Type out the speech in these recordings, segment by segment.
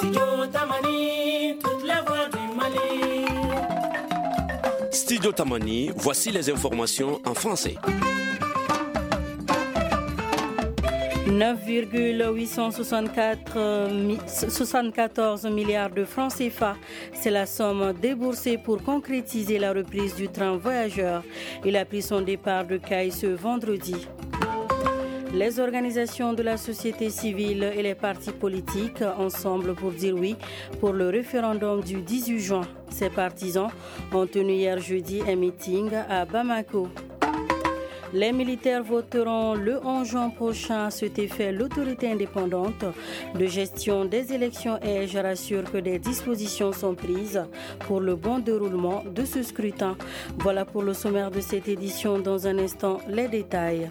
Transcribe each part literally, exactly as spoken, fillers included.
Studio Tamani, toute la voix du Mali. Studio Tamani, voici les informations en français. neuf virgule huit cent soixante-quatorze milliards de francs C F A, c'est la somme déboursée pour concrétiser la reprise du train voyageur. Il a pris son départ de Caille ce vendredi. Les organisations de la société civile et les partis politiques ensemble pour dire oui pour le référendum du dix-huit juin. Ces partisans ont tenu hier jeudi un meeting à Bamako. Les militaires voteront le onze juin prochain à cet effet. L'autorité indépendante de gestion des élections et je rassure que des dispositions sont prises pour le bon déroulement de ce scrutin. Voilà pour le sommaire de cette édition. Dans un instant, les détails.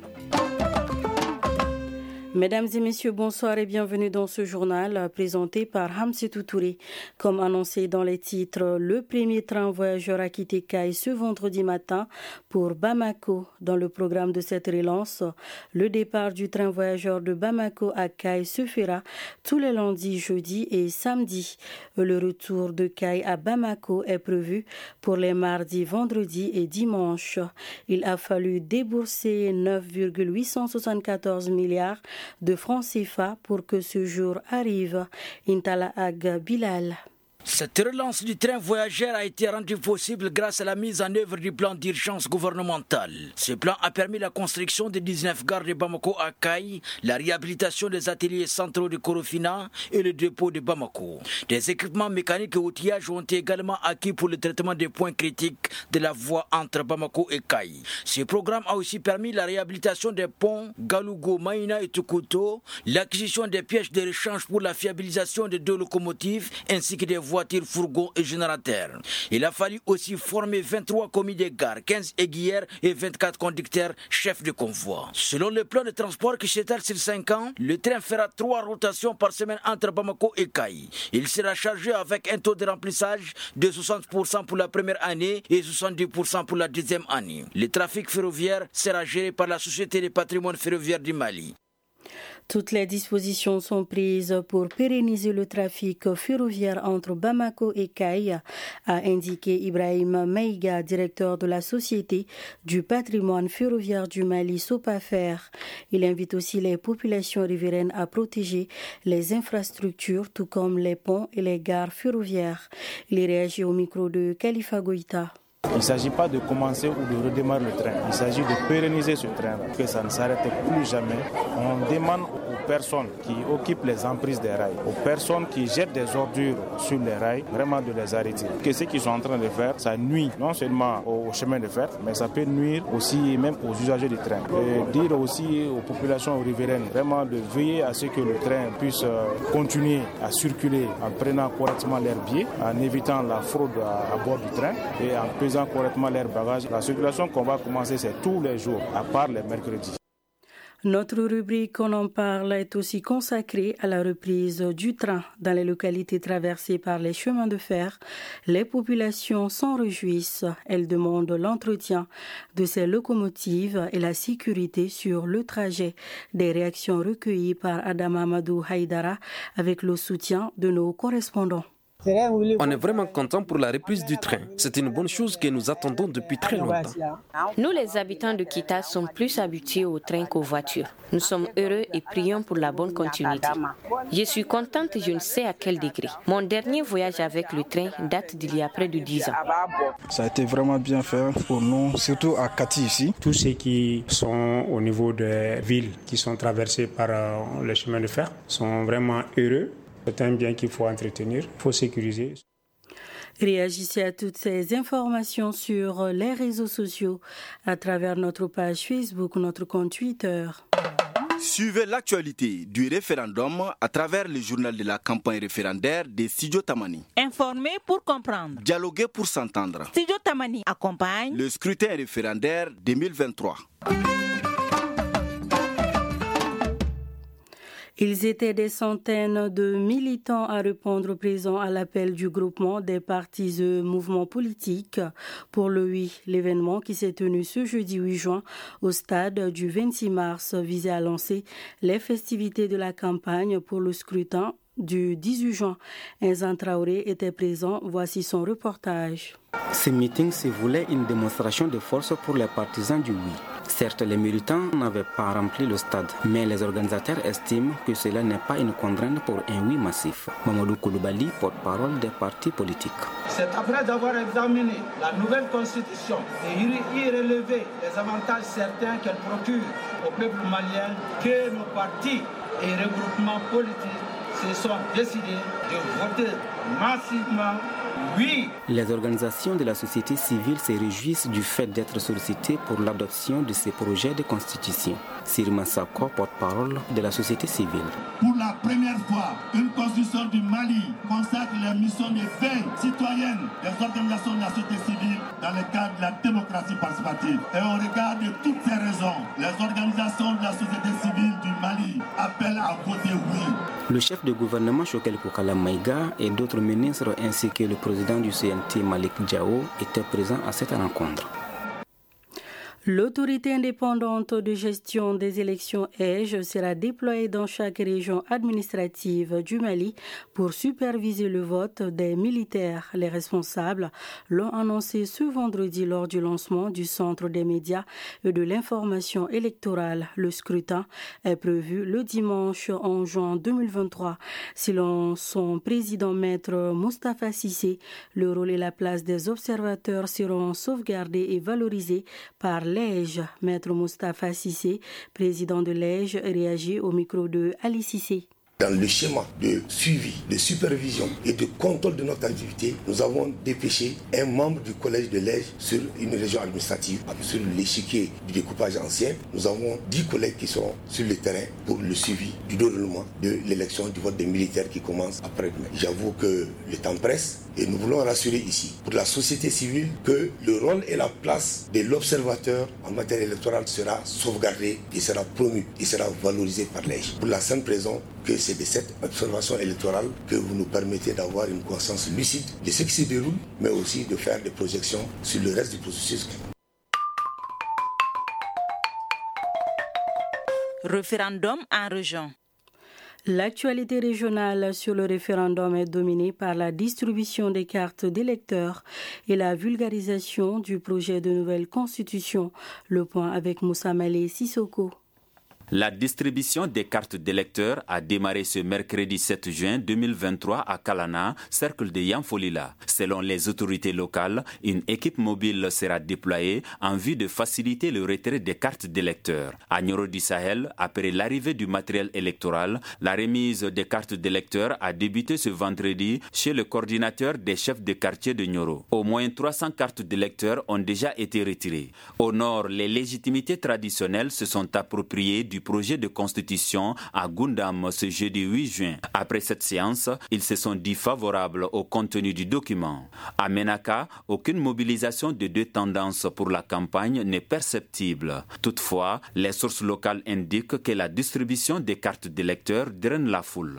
Mesdames et messieurs, bonsoir et bienvenue dans ce journal présenté par Hamsetou Touré. Comme annoncé dans les titres, le premier train voyageur a quitté Caille ce vendredi matin pour Bamako. Dans le programme de cette relance, le départ du train voyageur de Bamako à Caille se fera tous les lundis, jeudis et samedis. Le retour de Caille à Bamako est prévu pour les mardis, vendredis et dimanches. Il a fallu débourser neuf virgule huit cent soixante-quatorze milliards de francs C F A pour que ce jour arrive. Intala Ag Bilal. Cette relance du train voyageur a été rendue possible grâce à la mise en œuvre du plan d'urgence gouvernemental. Ce plan a permis la construction de dix-neuf gares de Bamako à Caille, la réhabilitation des ateliers centraux de Korofina et le dépôt de Bamako. Des équipements mécaniques et outillages ont été également acquis pour le traitement des points critiques de la voie entre Bamako et Caille. Ce programme a aussi permis la réhabilitation des ponts Galougo, Maïna et Tukuto, l'acquisition des pièces de rechange pour la fiabilisation des deux locomotives ainsi que des voies voitures, fourgons et générateurs. Il a fallu aussi former vingt-trois commis de gare, quinze aiguillères et vingt-quatre conducteurs chefs de convoi. Selon le plan de transport qui s'étale sur cinq ans, le train fera trois rotations par semaine entre Bamako et Caille. Il sera chargé avec un taux de remplissage de soixante pour cent pour la première année et soixante-dix pour cent pour la deuxième année. Le trafic ferroviaire sera géré par la Société des patrimoines ferroviaires du Mali. Toutes les dispositions sont prises pour pérenniser le trafic ferroviaire entre Bamako et Caille, a indiqué Ibrahim Maïga, directeur de la Société du patrimoine ferroviaire du Mali, Sopafer. Il invite aussi les populations riveraines à protéger les infrastructures, tout comme les ponts et les gares ferroviaires. Il réagit au micro de Khalifa Goïta. Il ne s'agit pas de commencer ou de redémarrer le train. Il s'agit de pérenniser ce train, que ça ne s'arrête plus jamais. On demande aux personnes qui occupent les emprises des rails, aux personnes qui jettent des ordures sur les rails, vraiment de les arrêter. Que ce qu'ils sont en train de faire, ça nuit non seulement au chemin de fer, mais ça peut nuire aussi même aux usagers du train. Et dire aussi aux populations riveraines vraiment de veiller à ce que le train puisse continuer à circuler en prenant correctement leurs billets, en évitant la fraude à, à bord du train et en pesant correctement leurs bagages. La circulation qu'on va commencer, c'est tous les jours, à part les mercredis. Notre rubrique On en parle est aussi consacrée à la reprise du train dans les localités traversées par les chemins de fer. Les populations s'en réjouissent. Elles demandent l'entretien de ces locomotives et la sécurité sur le trajet. Des réactions recueillies par Adam Amadou Haïdara avec le soutien de nos correspondants. On est vraiment content pour la reprise du train. C'est une bonne chose que nous attendons depuis très longtemps. Nous, les habitants de Kita, sommes plus habitués au train qu'aux voitures. Nous sommes heureux et prions pour la bonne continuité. Je suis contente, je ne sais à quel degré. Mon dernier voyage avec le train date d'il y a près de dix ans. Ça a été vraiment bien fait pour nous, surtout à Kati ici. Tous ceux qui sont au niveau des villes qui sont traversées par le chemin de fer sont vraiment heureux. C'est un bien qu'il faut entretenir, il faut sécuriser. Réagissez à toutes ces informations sur les réseaux sociaux à travers notre page Facebook ou notre compte Twitter. Suivez l'actualité du référendum à travers le journal de la campagne référendaire de Studio Tamani. Informer pour comprendre. Dialoguer pour s'entendre. Studio Tamani accompagne le scrutin référendaire deux mille vingt-trois. Ils étaient des centaines de militants à répondre présents à l'appel du groupement des partis et mouvements politiques pour le oui. L'événement qui s'est tenu ce jeudi huit juin au stade du vingt-six mars visait à lancer les festivités de la campagne pour le scrutin du dix-huit juin. Inzan Traoré était présent. Voici son reportage. Ce meeting se voulait une démonstration de force pour les partisans du oui. Certes, les militants n'avaient pas rempli le stade, mais les organisateurs estiment que cela n'est pas une contrainte pour un oui massif. Mamadou Koulibaly, porte-parole des partis politiques. C'est après avoir examiné la nouvelle constitution et y relever les avantages certains qu'elle procure au peuple malien que nos partis et regroupements politiques se sont décidés de voter massivement oui. Les organisations de la société civile se réjouissent du fait d'être sollicitées pour l'adoption de ces projets de constitution. Sirma Sako, porte-parole de la société civile. Pour la première fois, une constitution du Mali consacre les missions des vingt citoyennes des organisations de la société civile dans le cadre de la démocratie participative. Et au regard de toutes ces raisons, les organisations de la société civile du Mali appellent à voter oui. Le chef de gouvernement Choguel Koukala Maïga et d'autres ministres ainsi que le président du C N T Malik Diao étaient présents à cette rencontre. L'autorité indépendante de gestion des élections E J sera déployée dans chaque région administrative du Mali pour superviser le vote des militaires. Les responsables l'ont annoncé ce vendredi lors du lancement du Centre des médias et de l'information électorale. Le scrutin est prévu le dimanche onze juin deux mille vingt-trois. Selon son président maître Moustapha Cissé, le rôle et la place des observateurs seront sauvegardés et valorisés par l'E J. Maître Moustapha Cissé, président de l'E J, réagit au micro de Ali Cissé. Dans le schéma de suivi, de supervision et de contrôle de notre activité, nous avons dépêché un membre du collège de l'E J sur une région administrative. Sur l'échiquier du découpage ancien, nous avons dix collègues qui sont sur le terrain pour le suivi du déroulement de l'élection du vote des militaires qui commence après-demain. J'avoue que le temps presse et nous voulons rassurer ici, pour la société civile, que le rôle et la place de l'observateur en matière électorale sera sauvegardé et sera promu et sera valorisé par l'E J. Pour la simple raison que c'est de cette observation électorale que vous nous permettez d'avoir une conscience lucide de ce qui se déroule, mais aussi de faire des projections sur le reste du processus. Référendum en région. L'actualité régionale sur le référendum est dominée par la distribution des cartes d'électeurs et la vulgarisation du projet de nouvelle constitution. Le point avec Moussa Malé Sissoko. La distribution des cartes d'électeurs a démarré ce mercredi sept juin deux mille vingt-trois à Kalana, cercle de Yanfolila. Selon les autorités locales, une équipe mobile sera déployée en vue de faciliter le retrait des cartes d'électeurs. À Nioro du Sahel, après l'arrivée du matériel électoral, la remise des cartes d'électeurs a débuté ce vendredi chez le coordinateur des chefs de quartier de Nioro. Au moins trois cents cartes d'électeurs ont déjà été retirées. Au nord, les légitimités traditionnelles se sont appropriées du projet de constitution à Gundam ce jeudi huit juin. Après cette séance, ils se sont dit favorables au contenu du document. À Menaka, aucune mobilisation de deux tendances pour la campagne n'est perceptible. Toutefois, les sources locales indiquent que la distribution des cartes d'électeurs draine la foule.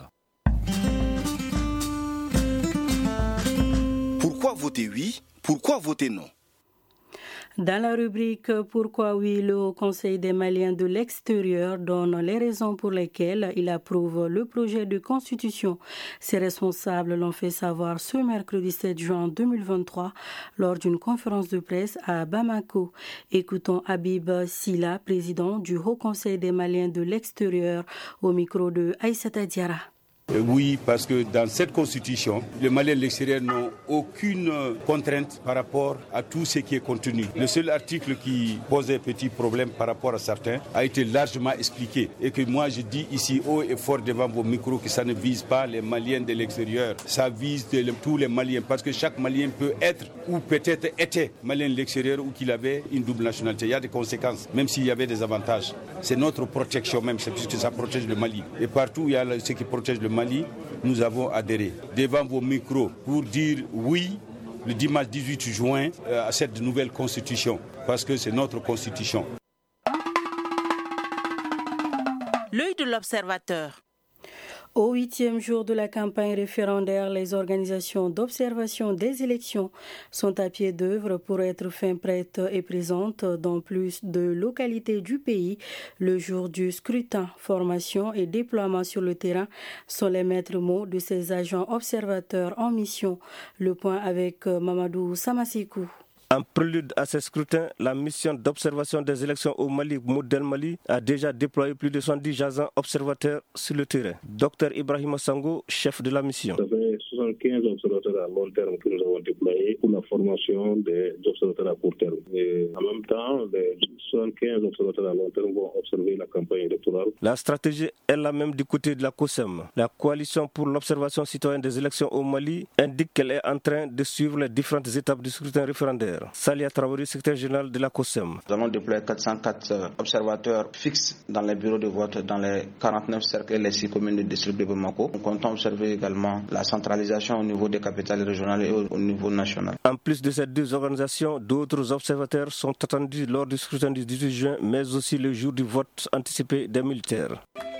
Pourquoi voter oui? Pourquoi voter non? Dans la rubrique « Pourquoi oui », le Haut Conseil des Maliens de l'extérieur donne les raisons pour lesquelles il approuve le projet de constitution. Ses responsables l'ont fait savoir ce mercredi sept juin deux mille vingt-trois lors d'une conférence de presse à Bamako. Écoutons Habib Silla, président du Haut Conseil des Maliens de l'extérieur, au micro de Aïssata Diarra. Oui, parce que dans cette constitution, les Maliens de l'extérieur n'ont aucune contrainte par rapport à tout ce qui est contenu. Le seul article qui posait petit problème par rapport à certains a été largement expliqué. Et que moi je dis ici haut et fort devant vos micros que ça ne vise pas les Maliens de l'extérieur. Ça vise de, tous les Maliens parce que chaque Malien peut être ou peut-être était Malien de l'extérieur ou qu'il avait une double nationalité. Il y a des conséquences, même s'il y avait des avantages. C'est notre protection même, c'est puisque ça protège le Mali. Et partout où il y a ce qui protège le Mali, nous avons adhéré devant vos micros pour dire oui le dimanche dix-huit juin à cette nouvelle constitution, parce que c'est notre constitution. L'œil de l'observateur. Au huitième jour de la campagne référendaire, les organisations d'observation des élections sont à pied d'œuvre pour être fin prêtes et présentes dans plus de localités du pays le jour du scrutin. Formation et déploiement sur le terrain sont les maîtres mots de ces agents observateurs en mission. Le point avec Mamadou Samasekou. En prélude à ce scrutin, la mission d'observation des élections au Mali, Modèle Mali, a déjà déployé plus de soixante-dix agents observateurs sur le terrain. Docteur Ibrahim Sango, chef de la mission. Ça fait soixante-quinze observateurs à long terme que nous avons déployés pour la formation des observateurs à court terme. Et en même temps, les soixante-quinze observateurs à long terme vont observer la campagne électorale. La stratégie est la même du côté de la COSEM. La coalition pour l'observation citoyenne des élections au Mali indique qu'elle est en train de suivre les différentes étapes du scrutin référendaire. Salia Traoré, secrétaire général de la COSEM. Nous allons déployer quatre cent quatre observateurs fixes dans les bureaux de vote dans les quarante-neuf cercles et les six communes du district de Bamako. Nous comptons observer également la centralisation au niveau des capitales régionales et au niveau national. En plus de ces deux organisations, d'autres observateurs sont attendus lors du scrutin du dix-huit juin, mais aussi le jour du vote anticipé des militaires.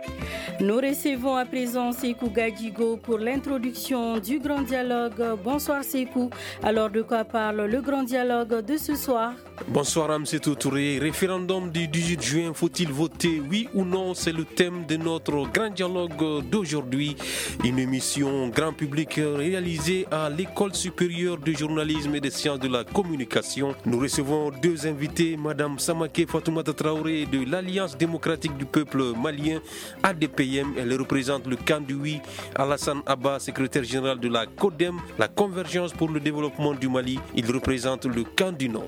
Nous recevons à présent Sekou Gadjigo pour l'introduction du grand dialogue. Bonsoir Sekou. Alors de quoi parle le grand dialogue de ce soir? Bonsoir Amsetou Touré. Référendum du dix-huit juin, faut-il voter oui ou non? C'est le thème de notre grand dialogue d'aujourd'hui. Une émission grand public réalisée à l'École supérieure de journalisme et des sciences de la communication. Nous recevons deux invités, Madame Samaké Fatoumata Traoré de l'Alliance démocratique du peuple malien, A D P M. Elle représente le camp du oui. Alassane Abba, secrétaire général de la CODEM, la Convergence pour le développement du Mali. Il représente le camp du non.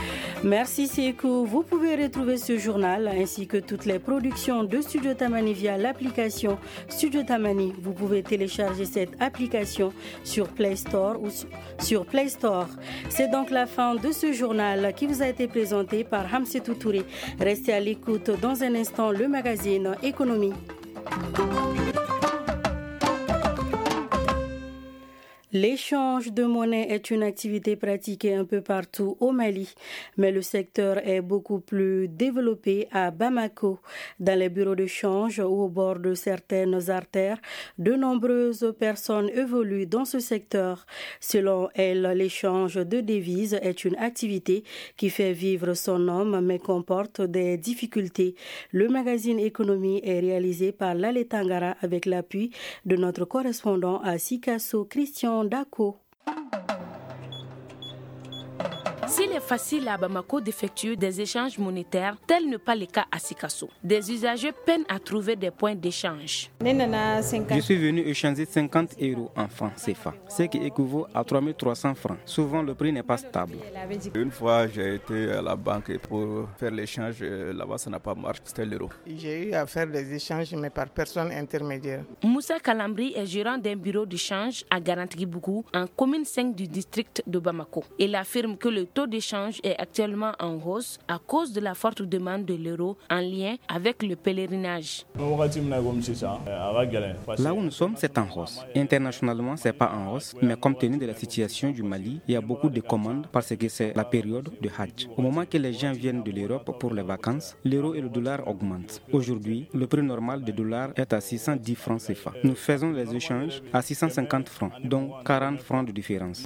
Merci Sekou. Vous pouvez retrouver ce journal ainsi que toutes les productions de Studio Tamani via l'application Studio Tamani. Vous pouvez télécharger cette application sur Play Store ou sur Play Store. C'est donc la fin de ce journal qui vous a été présenté par Hamsetou Touré. Restez à l'écoute dans un instant le magazine Économie. L'échange de monnaie est une activité pratiquée un peu partout au Mali, mais le secteur est beaucoup plus développé à Bamako. Dans les bureaux de change ou au bord de certaines artères, de nombreuses personnes évoluent dans ce secteur. Selon elle, l'échange de devises est une activité qui fait vivre son homme, mais comporte des difficultés. Le magazine Économie est réalisé par Lale Tangara avec l'appui de notre correspondant à Sikasso, Christian Dako. S'il est facile à Bamako d'effectuer des échanges monétaires, tel n'est pas le cas à Sikasso. Des usagers peinent à trouver des points d'échange. Je suis venu échanger cinquante euros en francs C F A, ce qui équivaut à trois mille trois cents francs. Souvent, le prix n'est pas stable. Une fois, j'ai été à la banque pour faire l'échange. Là-bas, ça n'a pas marché. C'était l'euro. J'ai eu à faire des échanges, mais par personne intermédiaire. Moussa Kalambri est gérant d'un bureau d'échange à Garantigiboukou, en commune cinq du district de Bamako. Il affirme que le taux d'échange est actuellement en hausse à cause de la forte demande de l'euro en lien avec le pèlerinage. Là où nous sommes, c'est en hausse. Internationalement, ce n'est pas en hausse, mais compte tenu de la situation du Mali, il y a beaucoup de commandes parce que c'est la période de Hajj. Au moment que les gens viennent de l'Europe pour les vacances, l'euro et le dollar augmentent. Aujourd'hui, le prix normal du dollar est à six cent dix francs C F A. Nous faisons les échanges à six cent cinquante francs, donc quarante francs de différence.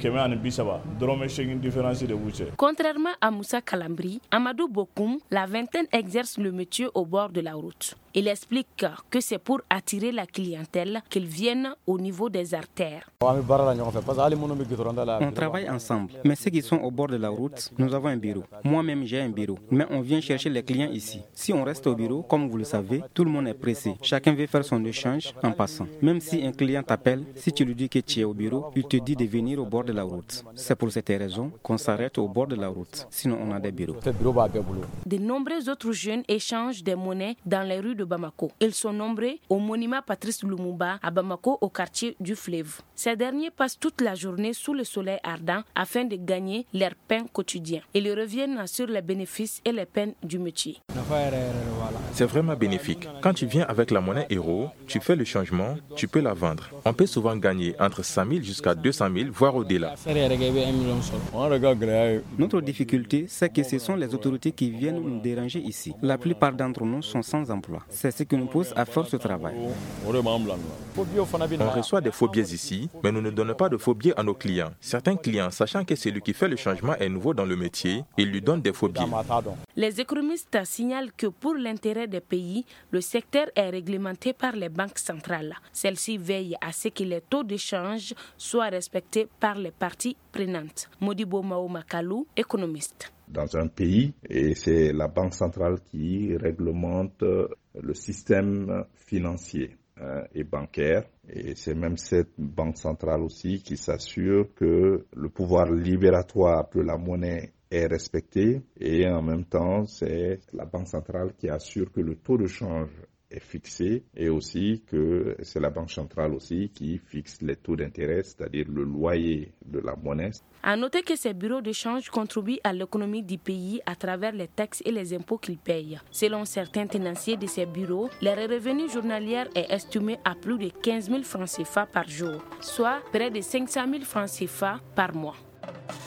Contrairement à Moussa Kalambri, Amadou Bokoum, la vingtaine exerce le métier au bord de la route. Il explique que c'est pour attirer la clientèle qu'ils viennent au niveau des artères. On travaille ensemble, mais ceux qui sont au bord de la route, nous avons un bureau. Moi-même, j'ai un bureau, mais on vient chercher les clients ici. Si on reste au bureau, comme vous le savez, tout le monde est pressé. Chacun veut faire son échange en passant. Même si un client t'appelle, si tu lui dis que tu es au bureau, il te dit de venir au bord de la route. C'est pour cette raison qu'on s'arrête au bord de la route. Sinon, on a des bureaux. De nombreux autres jeunes échangent des monnaies dans les rues de Bamako. Ils sont nombreux au monument Patrice Lumumba à Bamako, au quartier du Fleuve. Ces derniers passent toute la journée sous le soleil ardent afin de gagner leur pain quotidien. Ils reviennent sur les bénéfices et les peines du métier. C'est vraiment bénéfique. Quand tu viens avec la monnaie euro, tu fais le changement, tu peux la vendre. On peut souvent gagner entre cent mille jusqu'à deux cent mille, voire au-delà. Notre difficulté, c'est que ce sont les autorités qui viennent nous déranger ici. La plupart d'entre nous sont sans emploi. C'est ce qui nous pousse à faire ce travail. On reçoit des faux billets ici, mais nous ne donnons pas de faux billets à nos clients. Certains clients, sachant que celui qui fait le changement est nouveau dans le métier, ils lui donnent des faux billets. Les économistes signalent que pour l'intérêt des pays, le secteur est réglementé par les banques centrales. Celles-ci veillent à ce que les taux de change soient respectés par les parties prenantes. Modibo Mao Makalou, économiste. Dans un pays, et c'est la banque centrale qui réglemente le système financier et bancaire. Et c'est même cette banque centrale aussi qui s'assure que le pouvoir libératoire de la monnaie est respecté. Et en même temps, c'est la banque centrale qui assure que le taux de change est fixé et aussi que c'est la banque centrale aussi qui fixe les taux d'intérêt, c'est-à-dire le loyer de la monnaie. À noter que ces bureaux de change contribuent à l'économie du pays à travers les taxes et les impôts qu'ils payent. Selon certains tenanciers de ces bureaux, leur revenu journalier est estimé à plus de quinze mille francs C F A par jour, soit près de cinq cent mille francs C F A par mois.